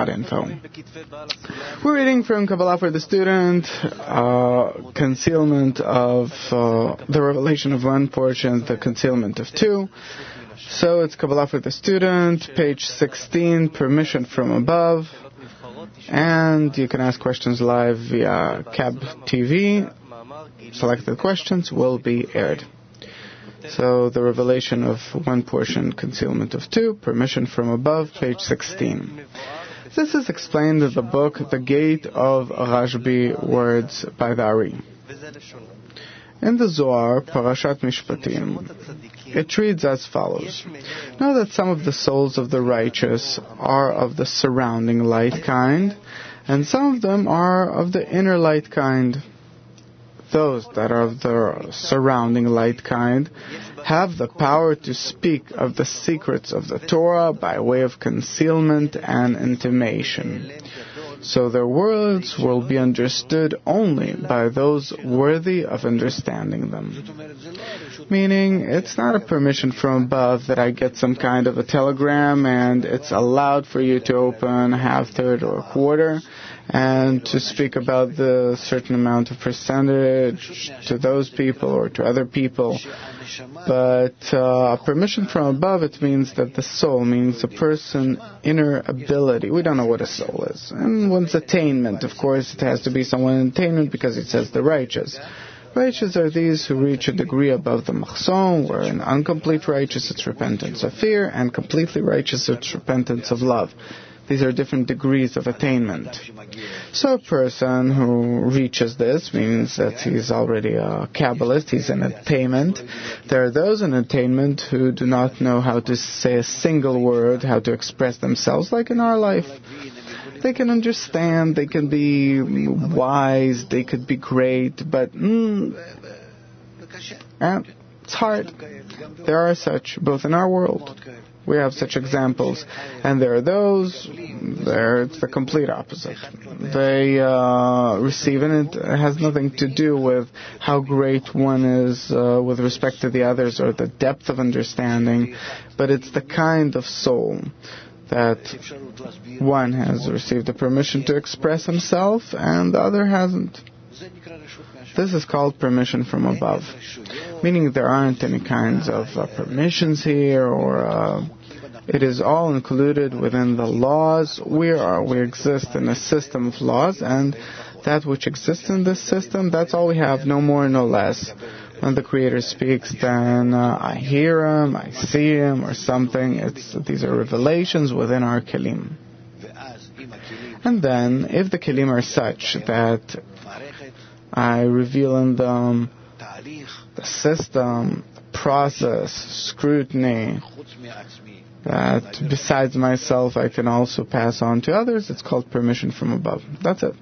info. We're reading from Kabbalah for the Student, concealment of the revelation of one portion, the concealment of two. So it's Kabbalah for the Student, page 16, permission from above. And you can ask questions live via CAB TV. Selected questions will be aired. So the revelation of one portion, concealment of two, permission from above, page 16. This is explained in the book The Gate of Rashbi, Words by the Ari. In the Zohar, Parashat Mishpatim, it reads as follows. Know that some of the souls of the righteous are of the surrounding light kind, and some of them are of the inner light kind. Those that are of the surrounding light kind have the power to speak of the secrets of the Torah by way of concealment and intimation. So their words will be understood only by those worthy of understanding them. Meaning, it's not a permission from above that I get some kind of a telegram and it's allowed for you to open a half, third, or a quarter and to speak about the certain amount of percentage to those people or to other people. But permission from above, it means that the soul, means a person's inner ability. We don't know what a soul is. And one's attainment, of course, it has to be someone in attainment because it says the righteous. Righteous are these who reach a degree above the machzon, where in incomplete righteous it's repentance of fear, and completely righteous it's repentance of love. These are different degrees of attainment. So a person who reaches this means that he's already a Kabbalist, he's in attainment. There are those in attainment who do not know how to say a single word, how to express themselves, like in our life. They can understand, they can be wise, they could be great, but it's hard. There are such, both in our world. We have such examples. And there are those, it's the complete opposite. They receive, and it has nothing to do with how great one is with respect to the others or the depth of understanding, but it's the kind of soul that one has received the permission to express himself and the other hasn't. This is called permission from above, meaning there aren't any kinds of permissions here, or it is all included within the laws. We exist in a system of laws, and that which exists in this system, that's all we have, no more, no less. When the Creator speaks, then I hear Him, I see Him, or something. These are revelations within our kelim. And then, if the kelim are such that I reveal in them the system, process, scrutiny, that besides myself I can also pass on to others, it's called permission from above. That's it.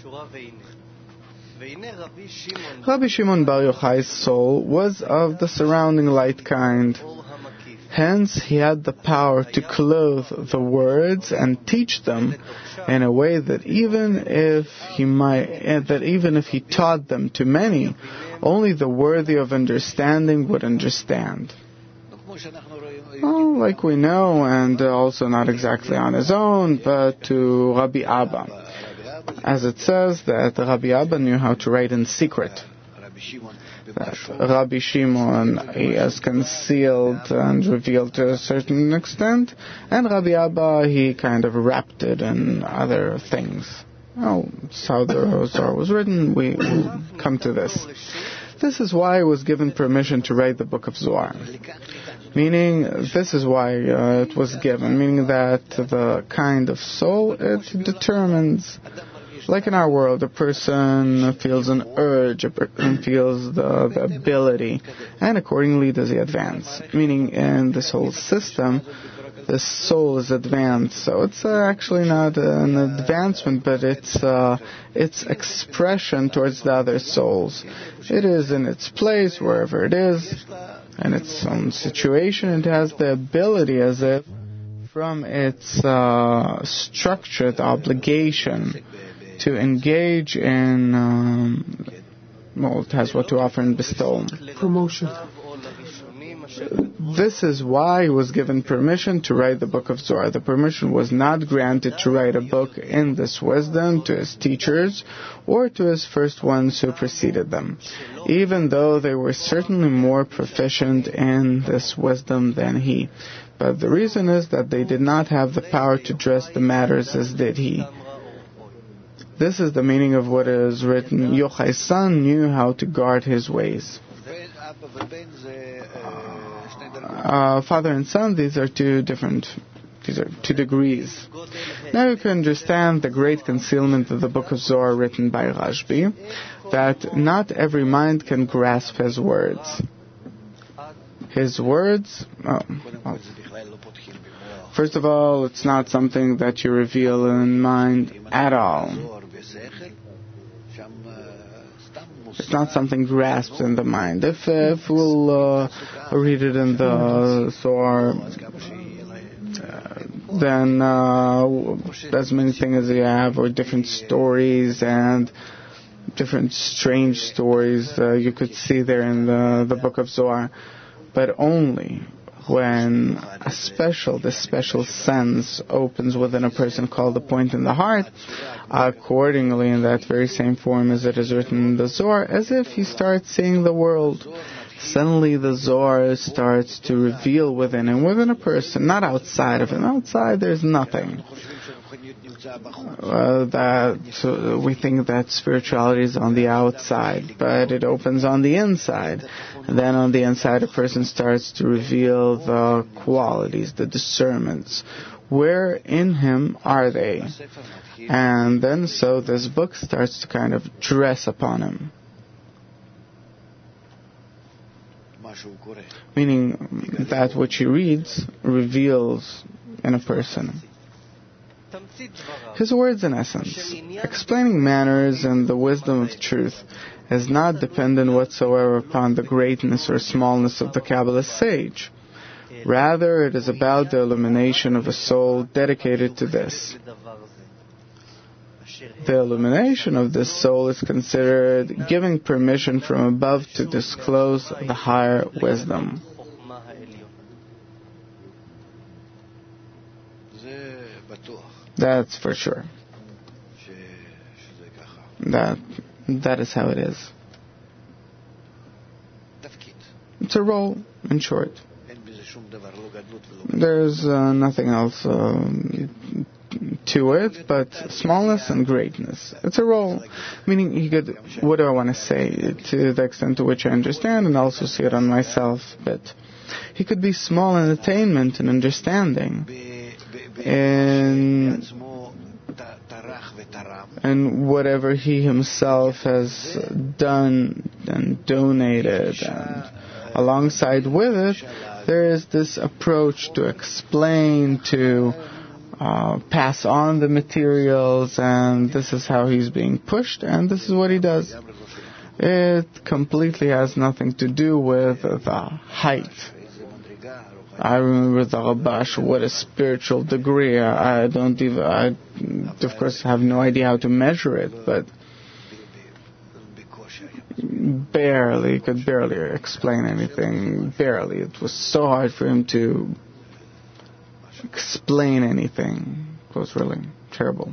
Rabbi Shimon Bar Yochai's soul was of the surrounding light kind. Hence, he had the power to clothe the words and teach them in a way that even if he taught them to many, only the worthy of understanding would understand. Well, like we know, and also not exactly on his own, but to Rabbi Abba. As it says that Rabbi Abba knew how to write in secret. That Rabbi Shimon, he has concealed and revealed to a certain extent, and Rabbi Abba, he kind of wrapped it in other things. It's how the Zohar was written. We will come to this. This is why it was given permission to write the book of Zohar. Meaning, this is why it was given, meaning that the kind of soul, it determines. Like in our world, a person feels an urge, a person feels the ability, and accordingly does he advance. Meaning, in this whole system, the soul is advanced. So it's actually not an advancement, but it's expression towards the other souls. It is in its place, wherever it is, in its own situation. It has the ability, as if from its structured obligation, to engage in, it has what to offer and bestow. Promotion. This is why he was given permission to write the book of Zohar. The permission was not granted to write a book in this wisdom to his teachers or to his first ones who preceded them, even though they were certainly more proficient in this wisdom than he. But the reason is that they did not have the power to dress the matters as did he. This is the meaning of what is written. Yochai's son knew how to guard his ways. Father and son, these are two degrees. Now you can understand the great concealment of the book of Zohar written by Rashbi, that not every mind can grasp his words. His words, first of all, it's not something that you reveal in mind at all. It's not something grasped in the mind. If we'll read it in the Zohar, then as many things as you have, or different stories and different strange stories you could see there in the book of Zohar, but only when this special sense opens within a person called the point in the heart, accordingly in that very same form as it is written in the Zohar, as if he starts seeing the world. Suddenly the Zohar starts to reveal within a person, not outside of him. Outside there's nothing. We think that spirituality is on the outside, but it opens on the inside. And then on the inside a person starts to reveal the qualities, the discernments. Where in him are they? And then so this book starts to kind of dress upon him. Meaning that which he reads reveals in a person. His words, in essence, explaining manners and the wisdom of truth, is not dependent whatsoever upon the greatness or smallness of the Kabbalist sage. Rather, it is about the illumination of a soul dedicated to this. The illumination of this soul is considered giving permission from above to disclose the higher wisdom. That's for sure. That is how it is. It's a role, in short. There's nothing else to it but smallness and greatness. It's a role, meaning what do I want to say, to the extent to which I understand and also see it on myself, but he could be small in attainment and understanding, and whatever he himself has done and donated, and alongside with it, there is this approach to explain, to pass on the materials, and this is how he's being pushed, and this is what he does. It completely has nothing to do with the height. I remember the Rabash, what a spiritual degree. I of course have no idea how to measure it, but could barely explain anything. Barely. It was so hard for him to explain anything. It was really terrible.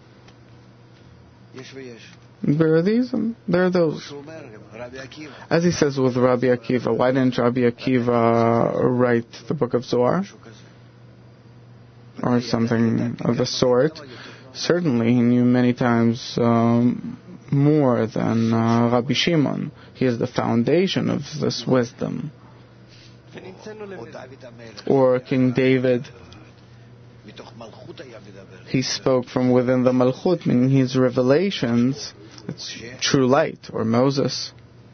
There are these and there are those. As he says with Rabbi Akiva, why didn't Rabbi Akiva write the book of Zohar? Or something of the sort. Certainly he knew many times more than Rabbi Shimon. He is the foundation of this wisdom. Or King David, he spoke from within the Malchut, meaning his revelations, it's true light. Or Moses,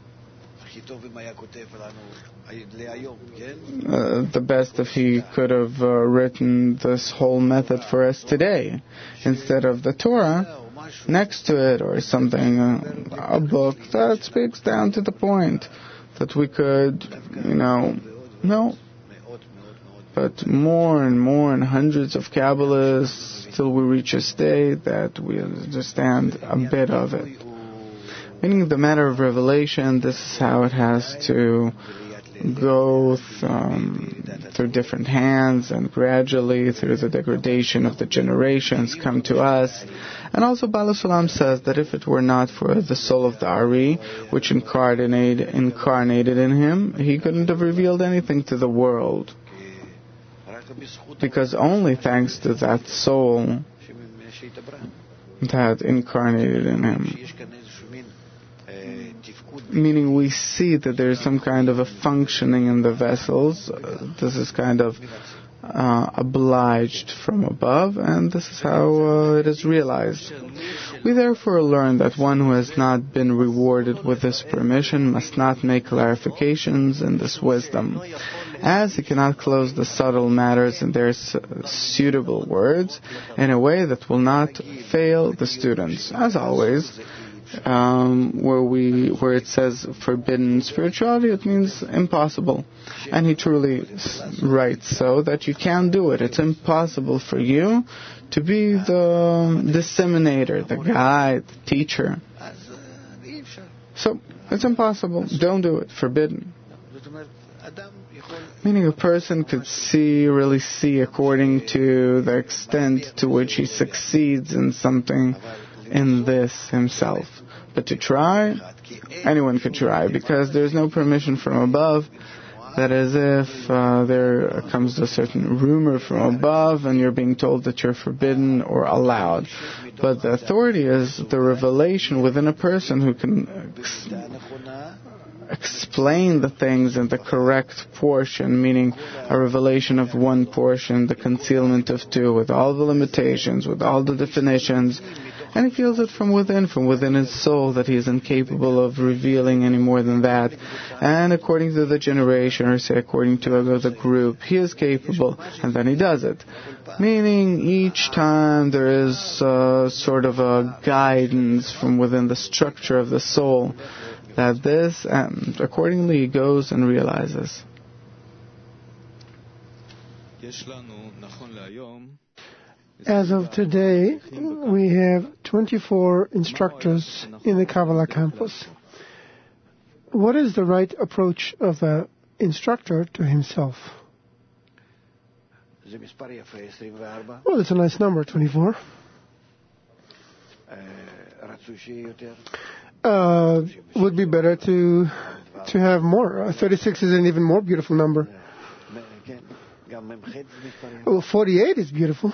the best if he could have written this whole method for us today instead of the Torah next to it, or something, a book that speaks down to the point that we could, no. But more and more, and hundreds of Kabbalists, till we reach a state that we understand a bit of it. Meaning the matter of revelation, this is how it has to go through different hands and gradually through the degradation of the generations come to us. And also Baal HaSulam says that if it were not for the soul of the Ari, which incarnated in him, he couldn't have revealed anything to the world. Because only thanks to that soul that incarnated in him. Meaning we see that there is some kind of a functioning in the vessels. This is kind of obliged from above, and this is how it is realized. We therefore learn that one who has not been rewarded with this permission must not make clarifications in this wisdom, as he cannot close the subtle matters in their suitable words in a way that will not fail the students. As always, where it says forbidden spirituality, it means impossible. And he truly writes so that you can't do it. It's impossible for you to be the disseminator, the guide, the teacher. So, it's impossible. Don't do it. Forbidden. Meaning a person could really see according to the extent to which he succeeds in something in this himself. But to try, anyone could try, because there's no permission from above. That is, if there comes a certain rumor from above and you're being told that you're forbidden or allowed. But the authority is the revelation within a person who can explain the things in the correct portion, meaning a revelation of one portion, the concealment of two, with all the limitations, with all the definitions. And he feels it from within his soul, that he is incapable of revealing any more than that. And according to the generation, or say according to the group, he is capable, and then he does it. Meaning each time there is sort of a guidance from within the structure of the soul, that this, and accordingly he goes and realizes. As of today, we have 24 instructors in the Kabbalah campus. What is the right approach of the instructor to himself? Well, it's a nice number, 24. Would be better to have more. 36 is an even more beautiful number. Well, 48 is beautiful.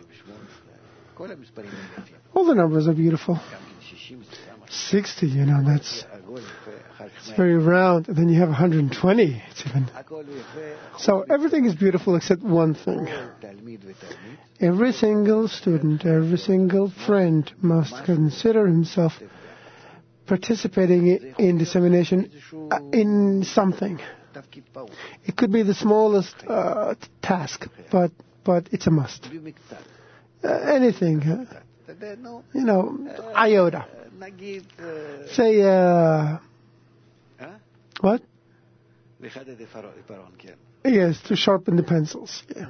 All the numbers are beautiful. 60, that's it's very round. And then you have 120. So everything is beautiful except one thing. Every single student, every single friend must consider himself participating in dissemination in something. It could be the smallest task, but it's a must. Anything, iota. Say, what? Yes, to sharpen the pencils. Yeah.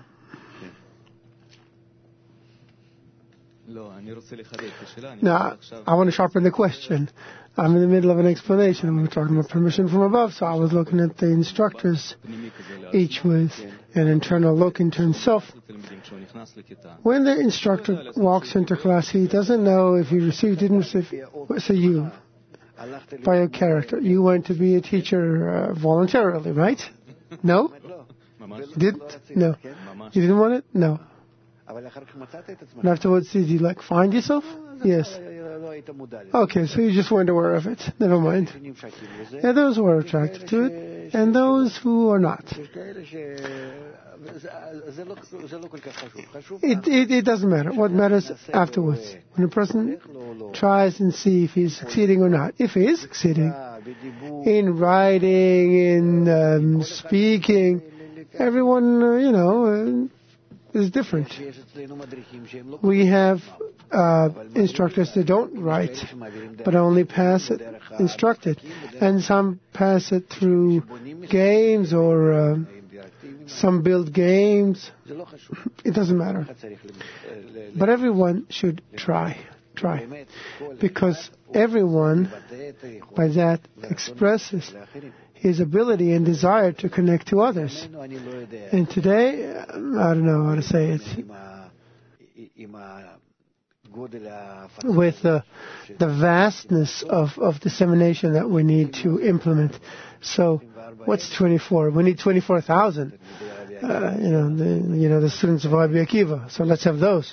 Now, I want to sharpen the question. I'm in the middle of an explanation. We're talking about permission from above, so I was looking at the instructors, each with an internal look into himself. When the instructor walks into class, he doesn't know if he received, didn't receive. Say you, by your character. You went to be a teacher voluntarily, right? No? You didn't? No. You didn't want it? No. And afterwards, did you find yourself? Yes. Okay, so you just weren't aware of it. Never mind. Yeah, those who are attracted to it, and those who are not. It doesn't matter. What matters afterwards, when a person tries and see if he's succeeding or not. If he is succeeding in writing, in speaking, everyone, is different. We have instructors that don't write, but only pass it instructed. And some pass it through games, or some build games. It doesn't matter. But everyone should try. try. Because everyone, by that, expresses his ability and desire to connect to others. And today, I don't know how to say it, with the vastness of dissemination that we need to implement. So, what's 24? We need 24,000. The students of Rabbi Akiva. So let's have those.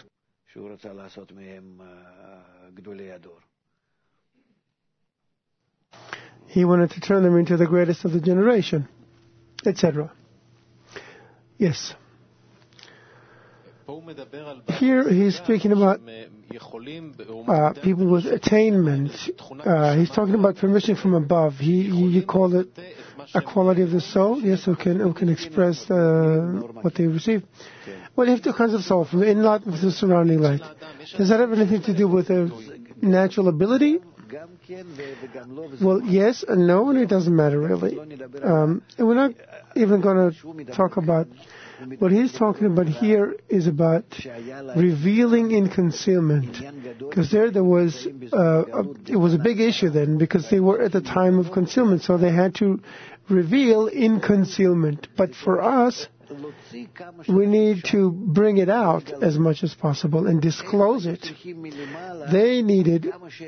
He wanted to turn them into the greatest of the generation, etc. Yes. Here he's speaking about people with attainment. He's talking about permission from above. He called it a quality of the soul, yes, who can express what they receive. Well, you have two kinds of soul, from the inner light and from the surrounding light. Does that have anything to do with a natural ability? Well, yes and no, and it doesn't matter really. And we're not even going to talk about what he's talking about here is about revealing in concealment, because there was it was a big issue then, because they were at the time of concealment, so they had to reveal in concealment. But for us, we need to bring it out as much as possible and disclose it. They needed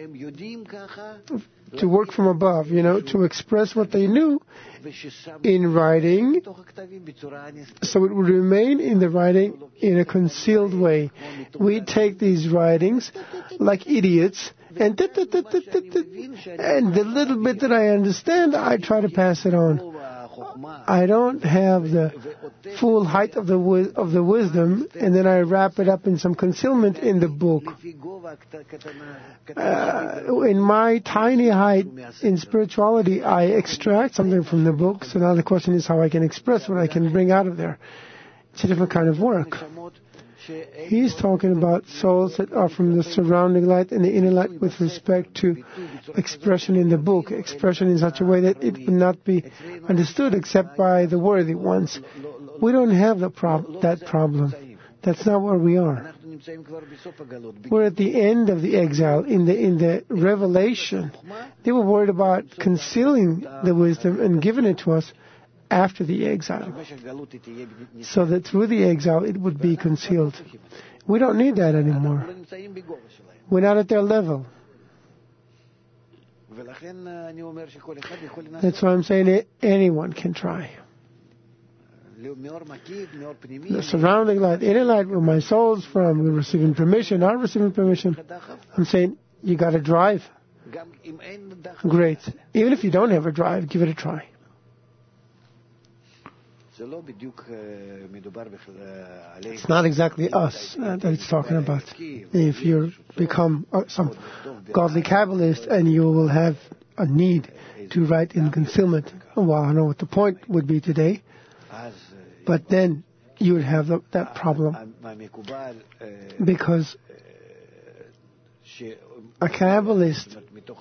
to work from above, to express what they knew in writing, so it would remain in the writing in a concealed way. We take these writings like idiots, and the little bit that I understand, I try to pass it on. I don't have the full height of the wisdom, and then I wrap it up in some concealment in the book. In my tiny height in spirituality, I extract something from the book, so now the question is how I can express what I can bring out of there. It's a different kind of work. He's talking about souls that are from the surrounding light and the inner light with respect to expression in the book, expression in such a way that it would not be understood except by the worthy ones. We don't have that problem. That's not where we are. We're at the end of the exile. In the revelation, they were worried about concealing the wisdom and giving it to us after the exile, so that through the exile it would be concealed. We don't need that anymore. We're not at their level. That's why I'm saying anyone can try. The surrounding light, inner light, where my soul's from, we're receiving permission, not receiving permission. I'm saying you got to drive. Great. Even if you don't have a drive, give it a try. It's not exactly us that it's talking about. If you become some godly Kabbalist and you will have a need to write in concealment, well, I don't know what the point would be today, but then you would have that problem. Because a Kabbalist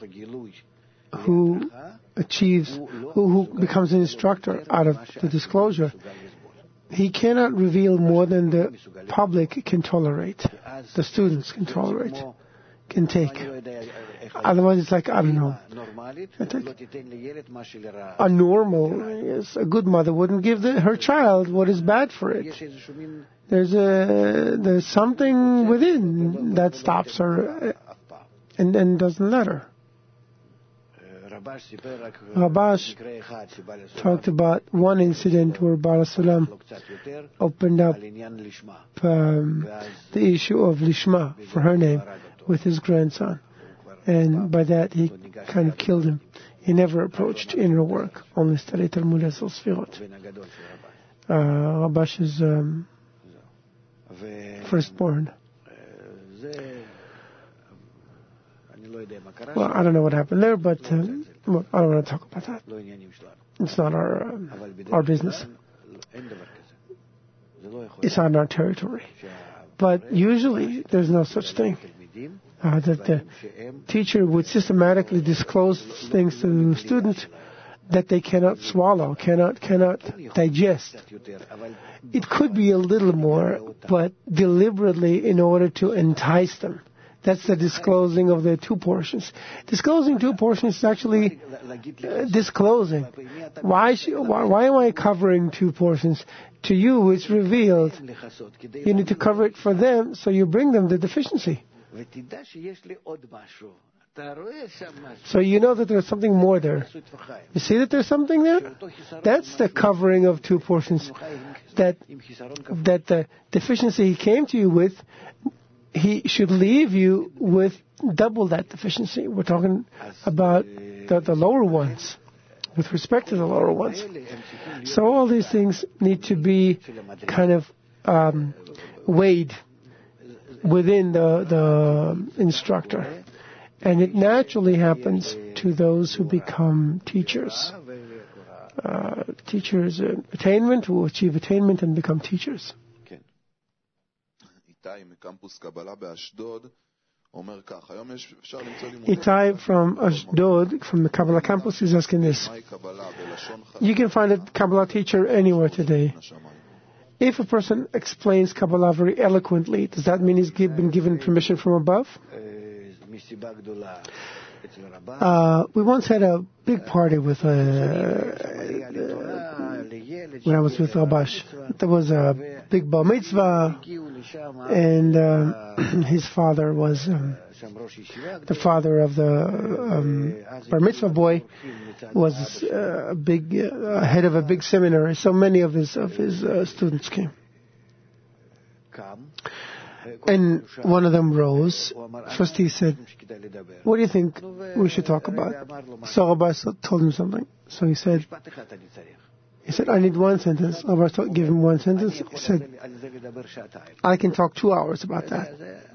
who becomes an instructor out of the disclosure, he cannot reveal more than the public can tolerate, the students can tolerate, can take. Otherwise, it's like, I don't know. A normal, yes, a good mother wouldn't give her child what is bad for it. There's something within that stops her and doesn't let her. Rabash talked about one incident where Baal Salam opened up the issue of Lishma, for her name, with his grandson. And by that he kind of killed him. He never approached inner work, only studied Talmud Esel Sfirot. Rabash's firstborn. Well, I don't know what happened there, but I don't want to talk about that. It's not our business. It's not our territory. But usually there's no such thing. That the teacher would systematically disclose things to the students that they cannot swallow, cannot digest. It could be a little more, but deliberately in order to entice them. That's the disclosing of the two portions. Disclosing two portions is actually disclosing. Why am I covering two portions? To you, it's revealed. You need to cover it for them, so you bring them the deficiency. So you know that there's something more there. You see that there's something there? That's the covering of two portions. That the deficiency he came to you with, he should leave you with double that deficiency. We're talking about the lower ones, with respect to the lower ones. So all these things need to be kind of weighed within the instructor. And it naturally happens to those who become teachers. Teachers attainment, who achieve attainment and become teachers. Itai from Ashdod, from the Kabbalah campus, is asking this. You can find a Kabbalah teacher anywhere today. If a person explains Kabbalah very eloquently, does that mean he's been given permission from above? We once had a big party with when I was with Rabash. There was a big bar mitzvah, and his father was the father of the bar mitzvah boy, was a big head of a big seminary. So many of his students came. And one of them rose. First he said, "What do you think we should talk about?" So Rabbi told him something. So he said, "I need one sentence." Rabbi gave him one sentence. He said, "I can talk 2 hours about that."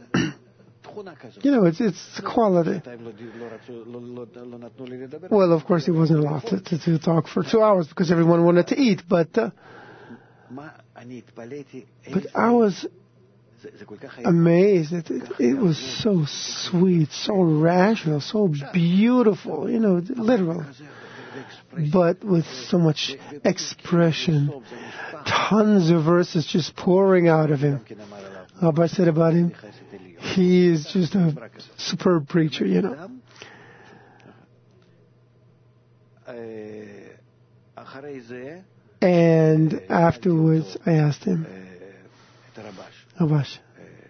It's quality. Well, of course, he wasn't allowed to talk for 2 hours because everyone wanted to eat. But I was amazed that it was so sweet, so rational, so beautiful, literal, but with so much expression, tons of verses just pouring out of him. Abba said about him, he is just a superb preacher, And afterwards, I asked him, Rabash,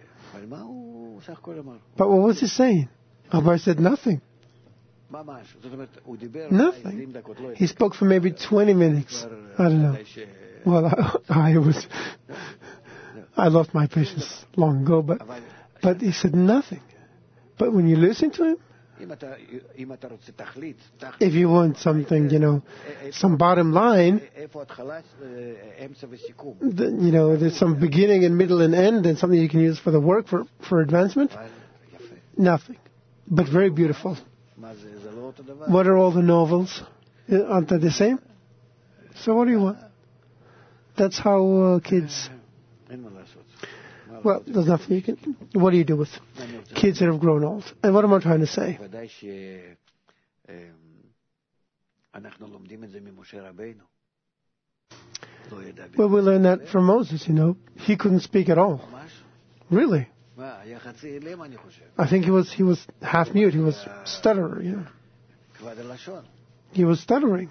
but what was he saying? Rabash said nothing. Nothing. He spoke for maybe 20 minutes. I don't know. Well, I lost my patience long ago, but he said nothing. But when you listen to him, if you want something, some bottom line, there's some beginning and middle and end and something you can use for the work, for advancement. Nothing. But very beautiful. What are all the novels? Aren't they the same? So what do you want? That's how kids... Well, there's nothing you can... What do you do with kids that have grown old? And what am I trying to say? Well, we learned that from Moses, He couldn't speak at all. Really. I think he was half mute. He was stutterer, He was stuttering.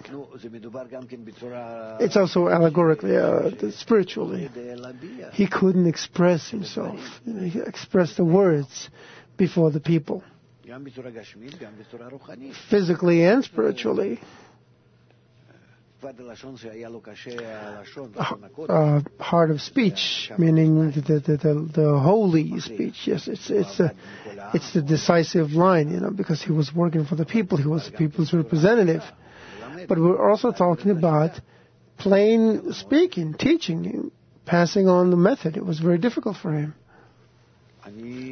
It's also allegorically, spiritually. He couldn't express himself. He expressed the words before the people. Physically and spiritually. Heart of speech, meaning the holy speech. Yes, it's the decisive line, because he was working for the people. He was the people's representative. But we're also talking about plain speaking, teaching, passing on the method. It was very difficult for him. I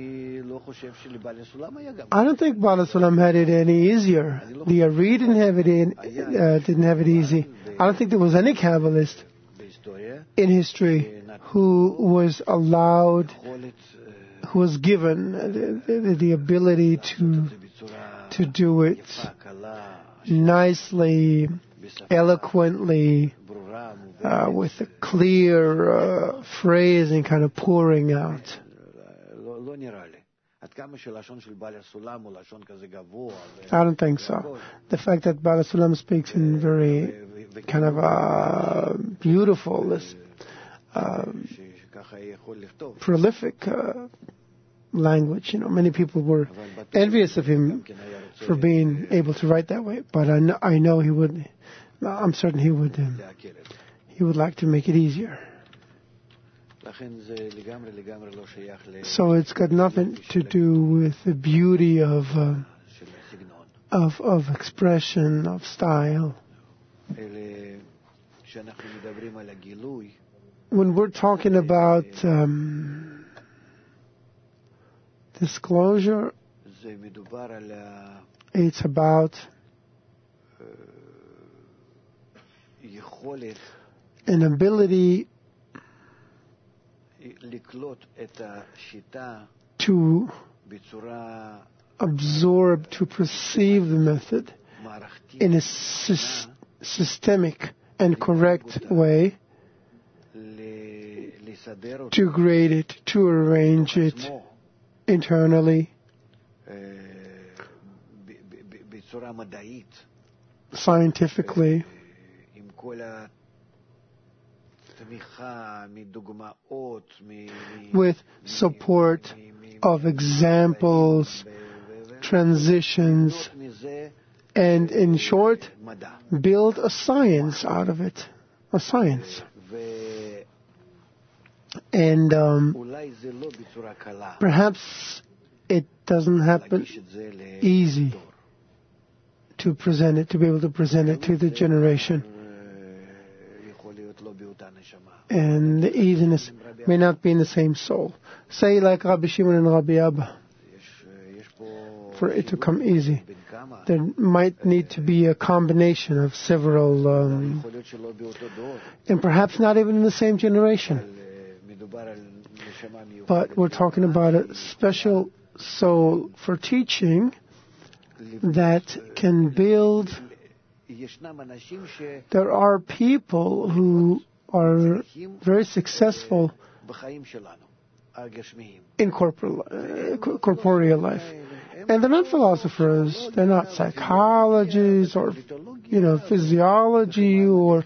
don't think Bala Sulam had it any easier. The Ari didn't have it easy. I don't think there was any Kabbalist in history who was allowed, who was given the ability to do it nicely, eloquently, with a clear phrase and kind of pouring out. I don't think so. The fact that Baal HaSulam speaks in very kind of beautiful, prolific language. Many people were envious of him for being able to write that way. But I know he would. I'm certain he would. He would like to make it easier. So it's got nothing to do with the beauty of expression, of style. When we're talking about disclosure, it's about an ability to absorb, to perceive the method in a systemic and correct way, to grade it, to arrange it internally, scientifically, with support of examples, transitions, and in short, build a science out of it. A science. And perhaps it doesn't happen easy to present it, to be able to present it to the generation. And the easiness may not be in the same soul. Say like Rabbi Shimon and Rabbi Abba. For it to come easy, there might need to be a combination of several, and perhaps not even in the same generation. But we're talking about a special soul for teaching that can build. There are people who are very successful in corporeal life. And they're not philosophers, they're not psychologists or, physiology or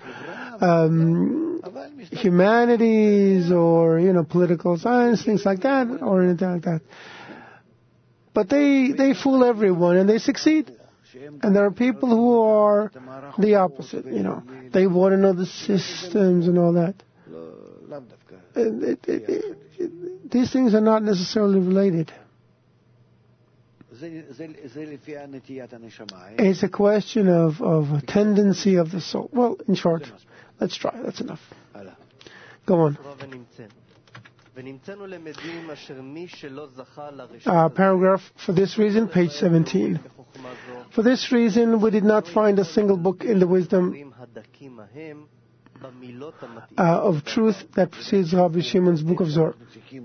humanities or, political science, things like that, or anything like that. But they fool everyone and they succeed. And there are people who are the opposite, They want to know the systems and all that. These things are not necessarily related. It's a question of a tendency of the soul. Well, in short, let's try. That's enough. Go on. Paragraph, for this reason, page 17. For this reason, we did not find a single book in the wisdom of truth that precedes Rabbi Shimon's book of Zohar.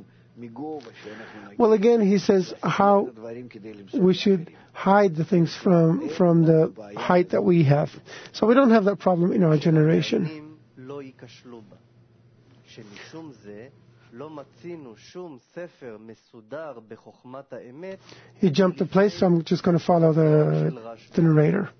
Well, again, he says how we should hide the things from the height that we have. So we don't have that problem in our generation. He jumped a place, so I'm just going to follow the narrator.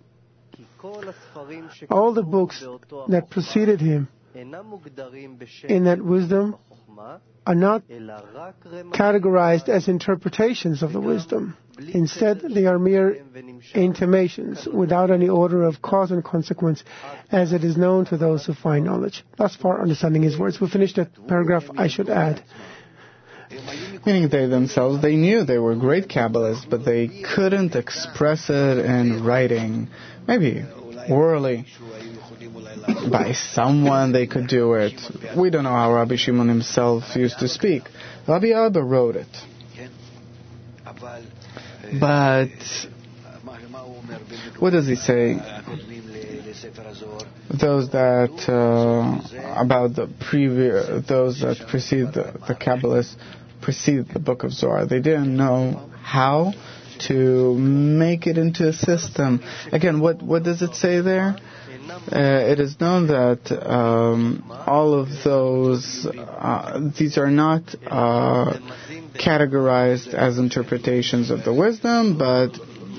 All the books that preceded him in that wisdom are not categorized as interpretations of the wisdom. Instead, they are mere intimations without any order of cause and consequence, as it is known to those who find knowledge. Thus far, understanding his words. We finished that paragraph, I should add. Meaning they themselves, they knew they were great Kabbalists, but they couldn't express it in writing. Maybe orally. By someone they could do it. We don't know how Rabbi Shimon himself used to speak. Rabbi Abba wrote it. But what does he say? Those that about the previous, those that precede the Kabbalists precede the Book of Zohar. They didn't know how to make it into a system. Again, what does it say there? It is known that all of those, these are not categorized as interpretations of the wisdom, but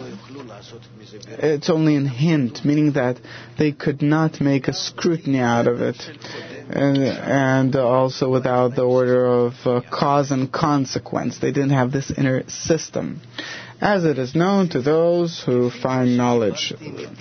it's only a hint, meaning that they could not make a scrutiny out of it, and also without the order of cause and consequence. They didn't have this inner system, as it is known to those who find knowledge.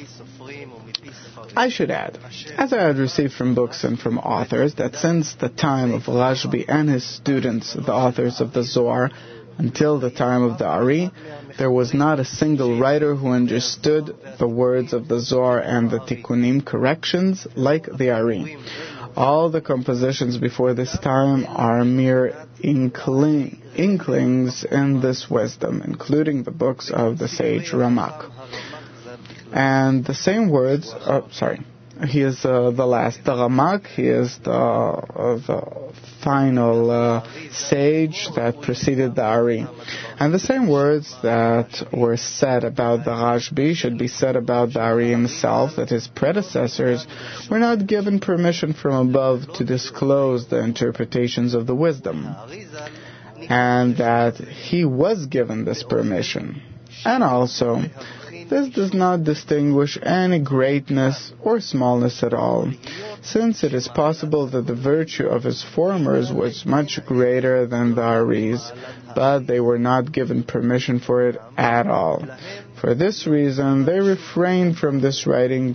I should add, as I had received from books and from authors, that since the time of Rashbi and his students, the authors of the Zohar, until the time of the Ari, there was not a single writer who understood the words of the Zohar and the Tikkunim corrections like the Ari. All the compositions before this time are mere inklings in this wisdom, including the books of the sage Ramak. And the same words, he is the last. The Ramak, he is the final sage that preceded the Ari. And the same words that were said about the Rashbi should be said about the Ari himself, that his predecessors were not given permission from above to disclose the interpretations of the wisdom, and that he was given this permission. And also, this does not distinguish any greatness or smallness at all, since it is possible that the virtue of his formers was much greater than the Ari's, but they were not given permission for it at all. For this reason, they refrained from writing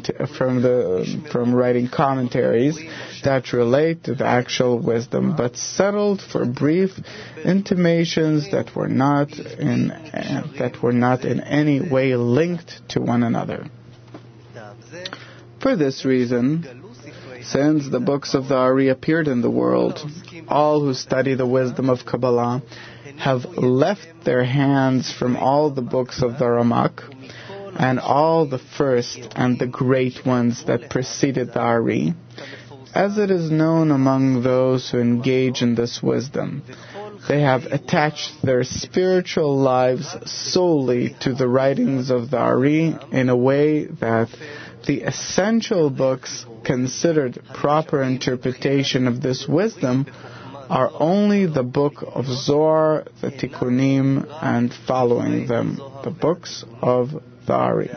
commentaries that relate to the actual wisdom, but settled for brief intimations that were not in any way linked to one another. For this reason, since the books of the Ari appeared in the world, all who study the wisdom of Kabbalah have left their hands from all the books of the Ramak and all the first and the great ones that preceded the Ari, as it is known among those who engage in this wisdom. They have attached their spiritual lives solely to the writings of the Ari in a way that the essential books considered proper interpretation of this wisdom are only the book of Zohar, the Tikkunim, and following them, the books of the Ari.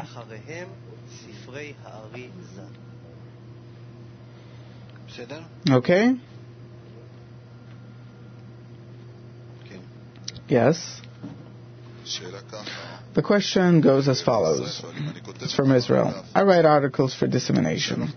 Okay? Yes? The question goes as follows. It's from Israel. I write articles for dissemination.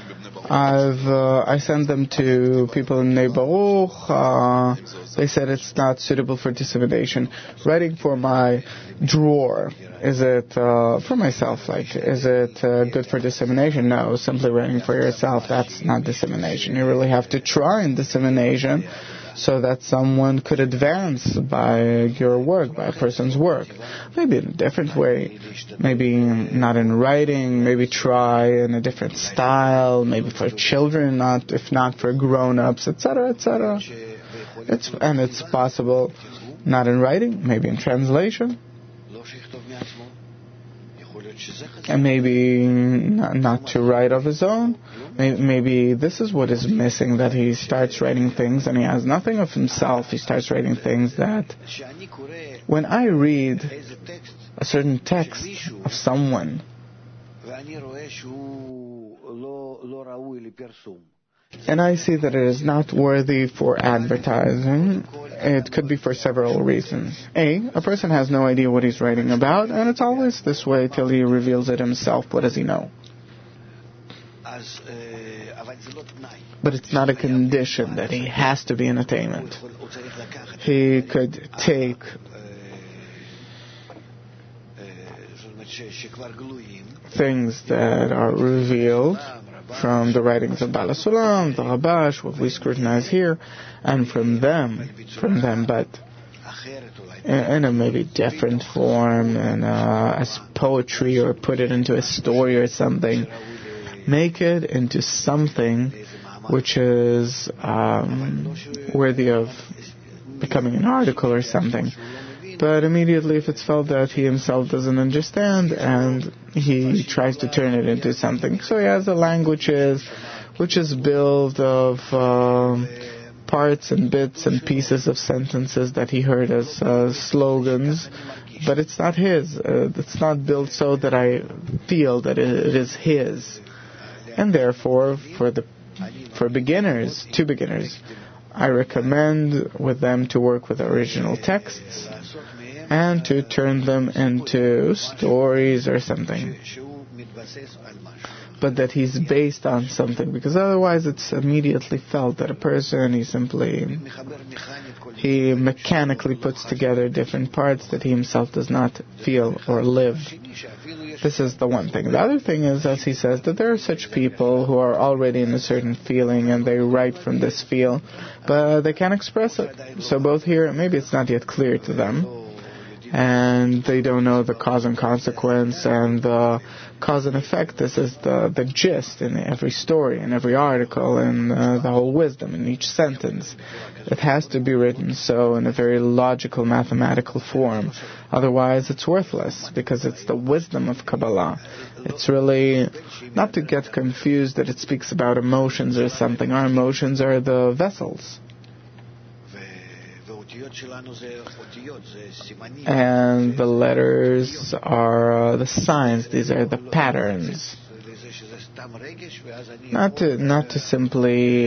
I send them to people in Bnei Baruch. They said it's not suitable for dissemination. Writing for my drawer, is it for myself? Is it good for dissemination? No, simply writing for yourself, that's not dissemination. You really have to try in dissemination so that someone could advance by your work, by a person's work. Maybe in a different way, maybe not in writing, maybe try in a different style, maybe for children, if not for grown-ups, etc., etc. It's possible not in writing, maybe in translation. And maybe not to write of his own. Maybe this is what is missing, that he starts writing things and he has nothing of himself. He starts writing things that when I read a certain text of someone and I see that it is not worthy for advertising, it could be for several reasons. A person has no idea what he's writing about, and it's always this way till he reveals it himself. What does he know? But it's not a condition that he has to be in attainment. He could take things that are revealed from the writings of Baal HaSulam, the Rabash, what we scrutinize here, and from them, but in a maybe different form, and as poetry, or put it into a story or something. Make it into something which is worthy of becoming an article or something. But immediately if it's felt that he himself doesn't understand, and he tries to turn it into something. So he has a language which is built of parts and bits and pieces of sentences that he heard as slogans, but it's not his. It's not built so that I feel that it is his. And therefore, for beginners, to beginners, I recommend with them to work with original texts and to turn them into stories or something. But that he's based on something, because otherwise it's immediately felt that a person, he mechanically puts together different parts that he himself does not feel or live. This is the one thing. The other thing is, as he says, that there are such people who are already in a certain feeling and they write from this feel, but they can't express it. So both here, maybe it's not yet clear to them, and they don't know the cause and consequence and the cause and effect. This is the gist in every story, in every article, and the whole wisdom in each sentence. It has to be written so in a very logical, mathematical form. Otherwise, it's worthless, because it's the wisdom of Kabbalah. It's really not to get confused that it speaks about emotions or something. Our emotions are the vessels. And the letters are the signs. These are the patterns. Not to simply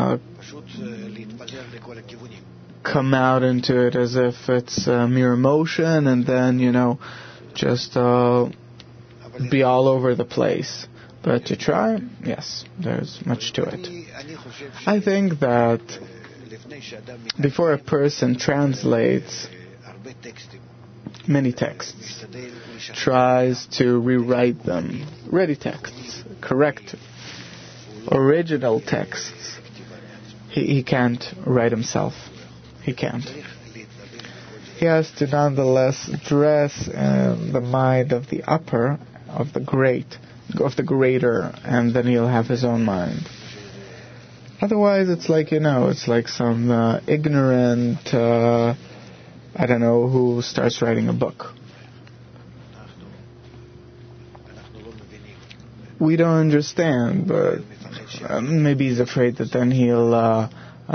come out into it as if it's mere emotion and then, just be all over the place. But to try, yes, there's much to it. I think that before a person translates many texts, tries to rewrite them, ready texts, correct, original texts, he can't write himself. He can't. He has to nonetheless dress in the mind of the upper, of the greater, and then he'll have his own mind. Otherwise, it's like, it's like some ignorant, I don't know, who starts writing a book. We don't understand, but maybe he's afraid that then he'll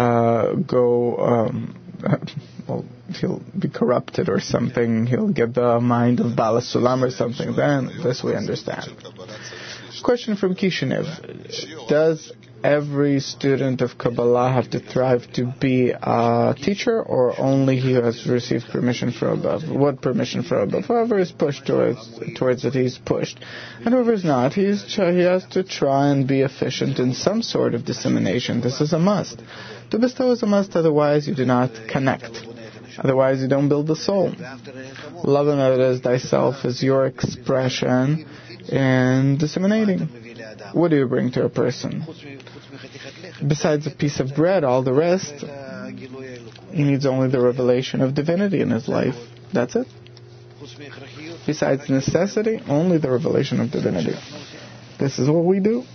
he'll be corrupted or something. He'll get the mind of Bala Sulam or something. Then this we understand. Question from Kishinev. Does every student of Kabbalah have to thrive to be a teacher, or only he who has received permission from above? What permission from above? Whoever is pushed towards it, he's pushed. And whoever is not, he has to try and be efficient in some sort of dissemination. This is a must. To bestow is a must, otherwise you do not connect. Otherwise you don't build the soul. Love another as thyself is your expression in disseminating. What do you bring to a person? Besides a piece of bread, all the rest, he needs only the revelation of divinity in his life. That's it. Besides necessity, only the revelation of divinity. This is what we do.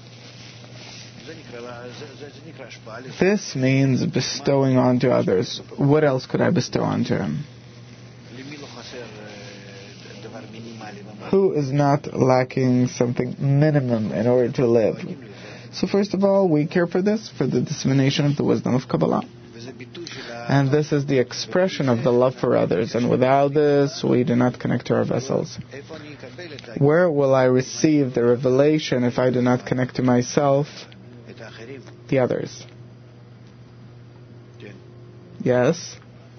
This means bestowing onto others. What else could I bestow onto him? Who is not lacking something minimum in order to live? So first of all, we care for this, for the dissemination of the wisdom of Kabbalah. And this is the expression of the love for others. And without this, we do not connect to our vessels. Where will I receive the revelation if I do not connect to myself? The others. Yes?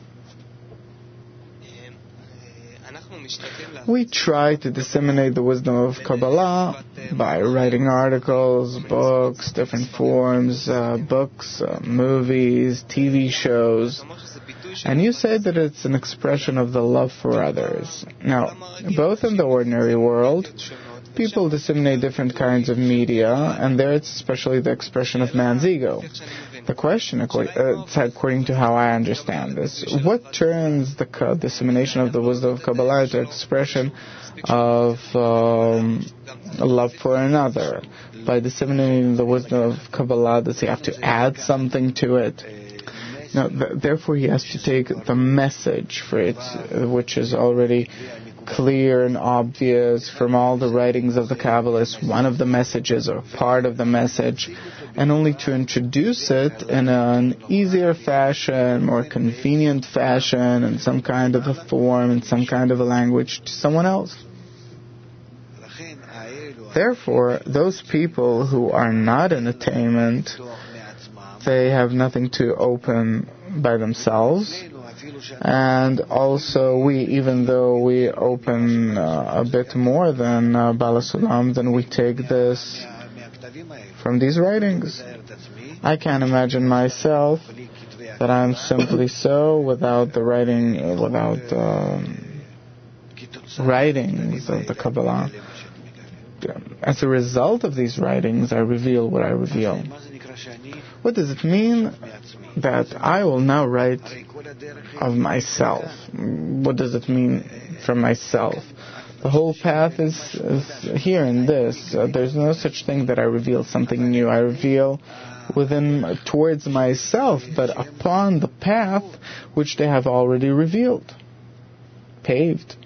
We try to disseminate the wisdom of Kabbalah by writing articles, books, different forms, books, movies, TV shows. And you say that it's an expression of the love for others. Now, both in the ordinary world, people disseminate different kinds of media, and there it's especially the expression of man's ego. The question, according to how I understand this, what turns the dissemination of the wisdom of Kabbalah into expression of love for another? By disseminating the wisdom of Kabbalah, does he have to add something to it? No, therefore he has to take the message for it, which is already clear and obvious from all the writings of the Kabbalists, one of the messages or part of the message, and only to introduce it in an easier fashion, more convenient fashion, in some kind of a form, in some kind of a language to someone else. Therefore, those people who are not in attainment, they have nothing to open by themselves. And also we, even though we open a bit more than Bala Sulam, then we take this from these writings. I can't imagine myself that I'm simply so without the writings of the Kabbalah. As a result of these writings, I reveal what I reveal. What does it mean that I will now write of myself? What does it mean from myself? The whole path is here in this. There's no such thing that I reveal something new. I reveal towards myself, but upon the path which they have already revealed, paved.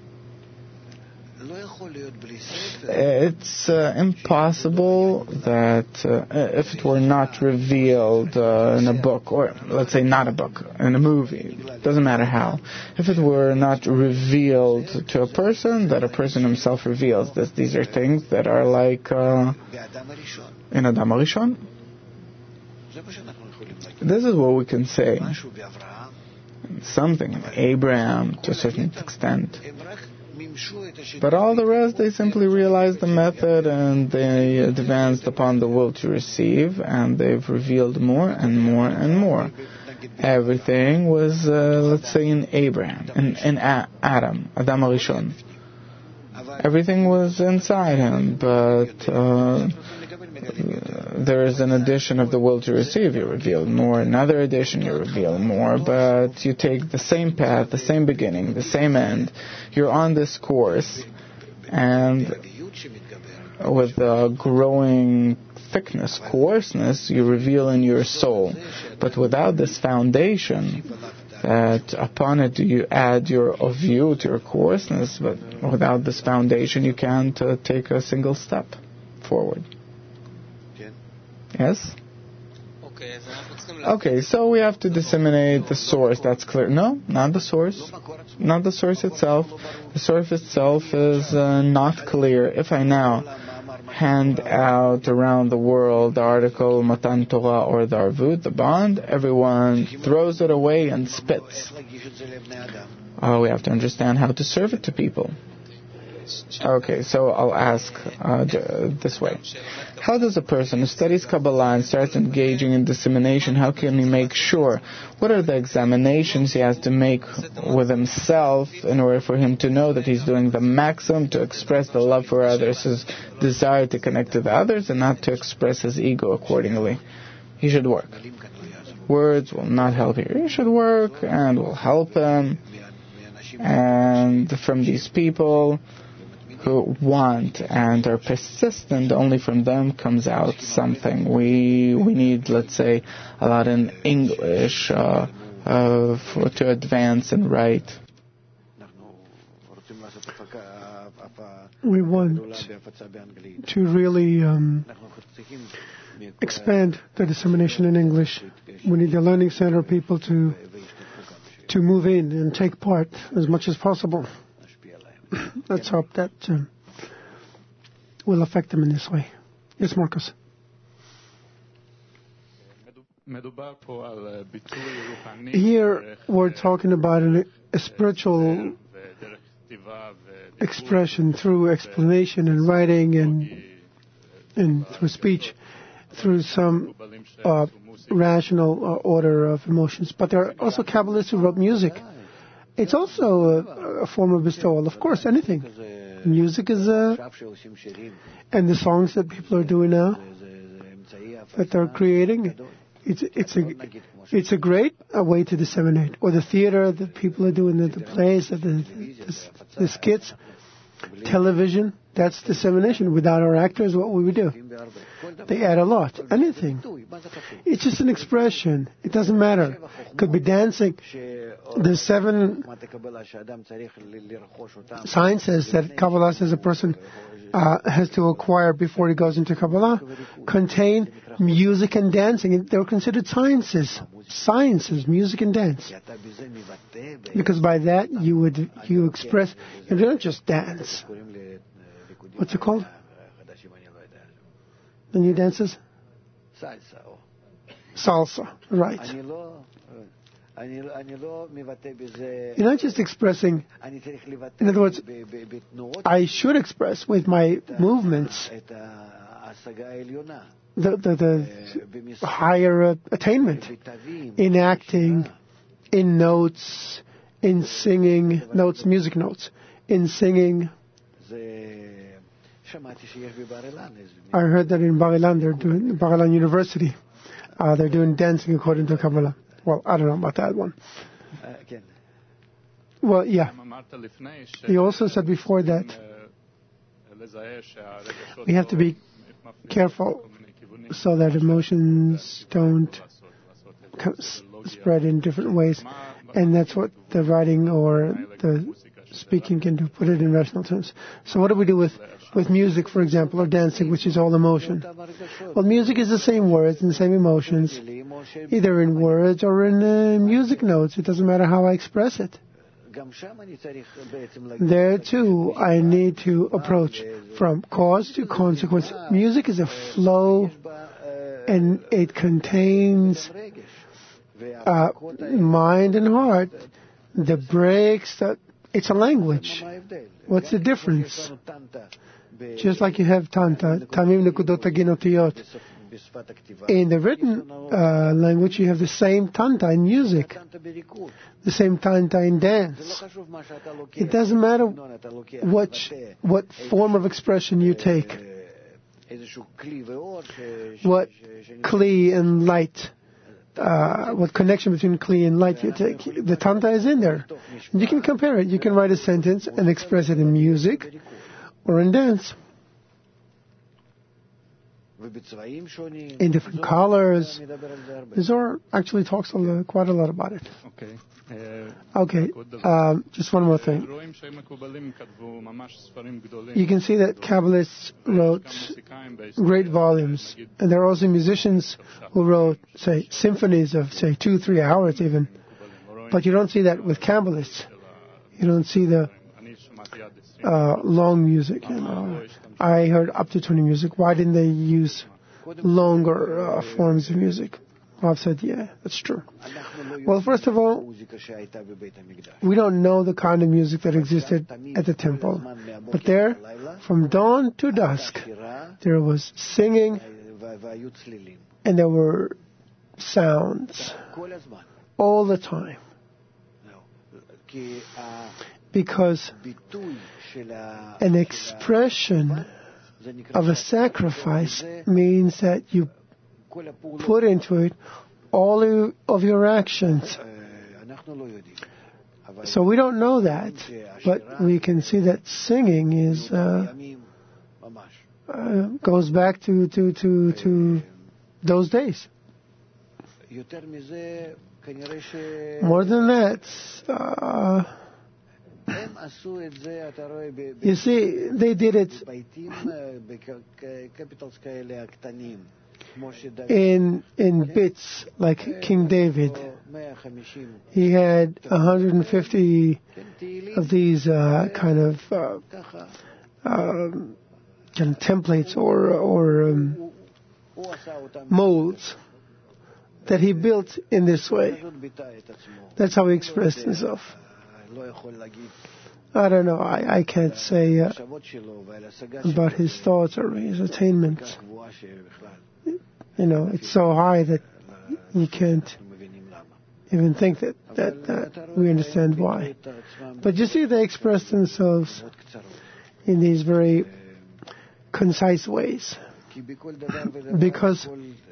It's impossible that if it were not revealed in a book, or let's say not a book, in a movie, doesn't matter how, if it were not revealed to a person, that a person himself reveals this. These are things that are like in Adam HaRishon. This is what we can say. Something in Abraham to a certain extent. But all the rest, they simply realized the method and they advanced upon the will to receive, and they've revealed more and more and more. Everything was, let's say, in Abraham, in Adam HaRishon. Everything was inside him, but there is an addition of the will to receive. You reveal more. Another addition, you reveal more. But you take the same path, the same beginning, the same end. You're on this course, and with the growing thickness, coarseness, you reveal in your soul. But without this foundation, that upon it you add of you to your coarseness, but without this foundation you can't take a single step forward. Yes? Okay, so we have to disseminate the source, that's clear. No, not the source. Not the source itself. The source itself is not clear. If I now hand out around the world the article Matan Torah or the Arvut, the bond, everyone throws it away and spits. We have to understand how to serve it to people. Okay, so I'll ask this way. How does a person who studies Kabbalah and starts engaging in dissemination, how can he make sure? What are the examinations he has to make with himself in order for him to know that he's doing the maximum to express the love for others, his desire to connect to the others, and not to express his ego accordingly? He should work. Words will not help here. He should work and will help him. And from these people who want and are persistent, only from them comes out something. We need, let's say, a lot in English to advance and write. We want to really expand the dissemination in English. We need the Learning Center people to move in and take part as much as possible. Let's hope that will affect them in this way. Yes, Marcus. Here we're talking about a spiritual expression through explanation and writing and through speech, through some rational order of emotions. But there are also Kabbalists who wrote music. It's also a form of bestowal. Of course, anything. Music is and the songs that people are doing now, that they're creating, it's a great way to disseminate. Or the theater that people are doing, the plays, the skits, television. That's dissemination. Without our actors, what would we do? They add a lot. Anything. It's just an expression. It doesn't matter. It could be dancing. There's 7 sciences that Kabbalah says a person has to acquire before he goes into Kabbalah, contain music and dancing. They're considered sciences. Sciences, music and dance. Because by that you express, you don't just dance. What's it called? The new dances? Salsa, right. You're not just expressing, in other words, I should express with my movements the higher attainment in acting, in notes, in singing, notes, music notes, in singing. I heard that in Bar Ilan, they're doing Bar Ilan University. They're doing dancing according to Kabbalah. Well, I don't know about that one. Well, yeah. He also said before that we have to be careful so that emotions don't spread in different ways. And that's what the writing or the speaking can do, put it in rational terms. So what do we do with music, for example, or dancing, which is all emotion? Well, music is the same words and the same emotions, either in words or in music notes. It doesn't matter how I express it. There, too, I need to approach from cause to consequence. Music is a flow, and it contains mind and heart. The breaks, it's a language. What's the difference? Just like you have tanta, tamim nekudot ginotiyot. In the written language, you have the same tanta in music, the same tanta in dance. It doesn't matter what form of expression you take, what kli and light, what connection between kli and light you take. The tanta is in there. You can compare it. You can write a sentence and express it in music or in dance. In different colors. The Zohar actually talks quite a lot about it. Okay. Just one more thing. You can see that Kabbalists wrote great volumes, and there are also musicians who wrote, say, symphonies of, say, 2-3 hours even. But you don't see that with Kabbalists. You don't see the long music. I heard up to 20 music. Why didn't they use longer forms of music? Well, I've said, yeah, that's true. Well, first of all, we don't know the kind of music that existed at the temple. But there, from dawn to dusk, there was singing and there were sounds all the time. Because an expression of a sacrifice means that you put into it all of your actions. So we don't know that, but we can see that singing is goes back to those days. More than that, you see, they did it in bits, like King David. He had 150 of these kind of templates or molds that he built in this way. That's how he expressed himself. I don't know. I can't say about his thoughts or his attainments. It's so high that you can't even think that we understand why. But you see, they express themselves in these very concise ways. Because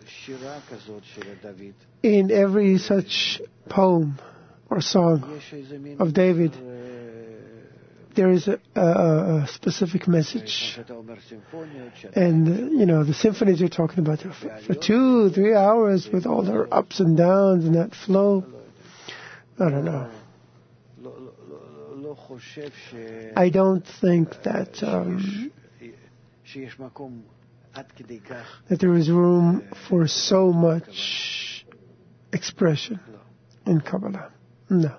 in every such poem or song of David, there is a specific message. And, the symphonies you're talking about, for 2-3 hours with all their ups and downs and that flow, I don't know. I don't think that that there is room for so much expression in Kabbalah. No.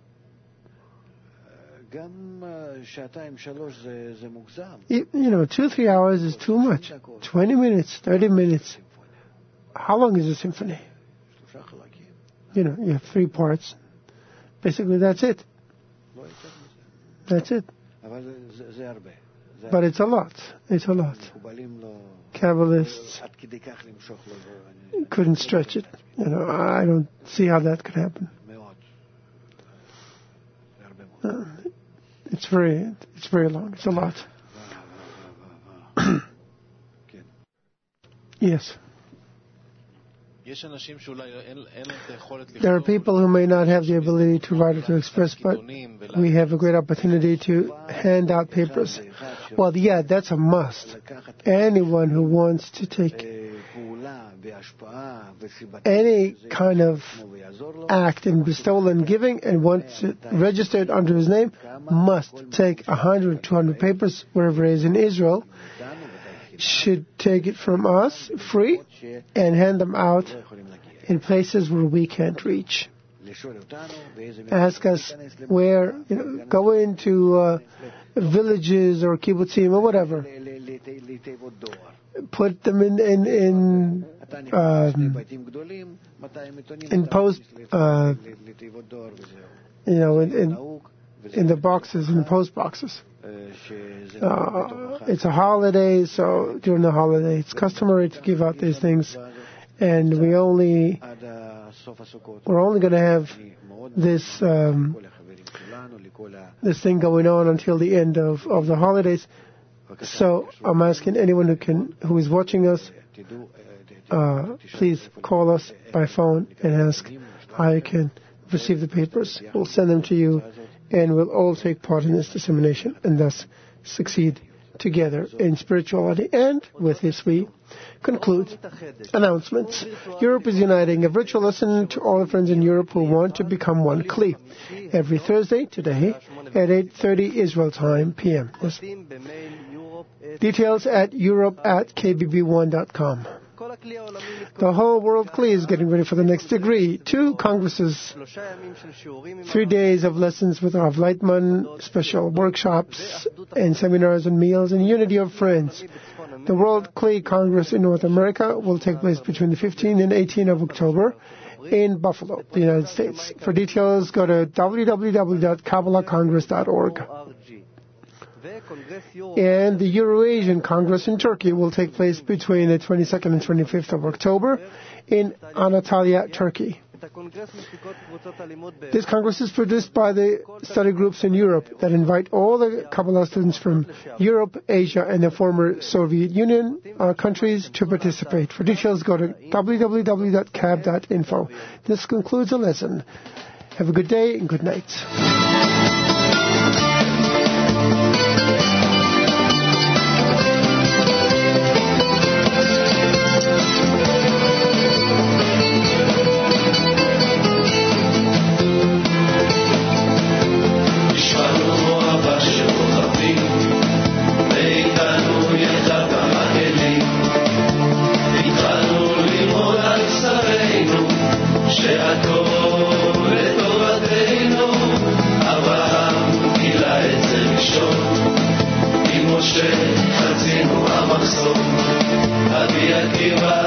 2-3 hours is too much. 20 minutes, 30 minutes. How long is a symphony? You have 3 parts. Basically, that's it. That's it. But it's a lot. It's a lot. Kabbalists couldn't stretch it. I don't see how that could happen. It's very long. It's a lot. Yes. There are people who may not have the ability to write or to express, but we have a great opportunity to hand out papers. Well, yeah, that's a must. Anyone who wants to take any kind of act in bestowal and giving and wants it registered under his name must take 100, 200 papers wherever he is in Israel, should take it from us free and hand them out in places where we can't reach. Ask us where, go into villages or kibbutzim or whatever. Put them in post, in the boxes, in the post boxes. It's a holiday, so during the holiday it's customary to give out these things, and we're only going to have this this thing going on until the end of the holidays. So I'm asking anyone who is watching us, please call us by phone and ask how you can receive the papers. We'll send them to you, and we'll all take part in this dissemination and thus succeed together in spirituality. And with this we conclude announcements. Europe is uniting, a virtual lesson to all the friends in Europe who want to become one Kli. Every Thursday, today, at 8:30 Israel time, p.m. Yes. Details at europe@kbb1.com. The whole world Kli is getting ready for the next degree. 2 congresses, 3 days of lessons with Rav Leitman, special workshops and seminars and meals, and unity of friends. The World Kli Congress in North America will take place between the 15th and 18th of October in Buffalo, the United States. For details, go to www.kabbalahcongress.org. And the Eurasian Congress in Turkey will take place between the 22nd and 25th of October in Antalya, Turkey. This Congress is produced by the study groups in Europe that invite all the Kabbalah students from Europe, Asia, and the former Soviet Union countries to participate. For details, go to www.cab.info. This concludes the lesson. Have a good day and good night. חצינו המחסום, אבי עקיבא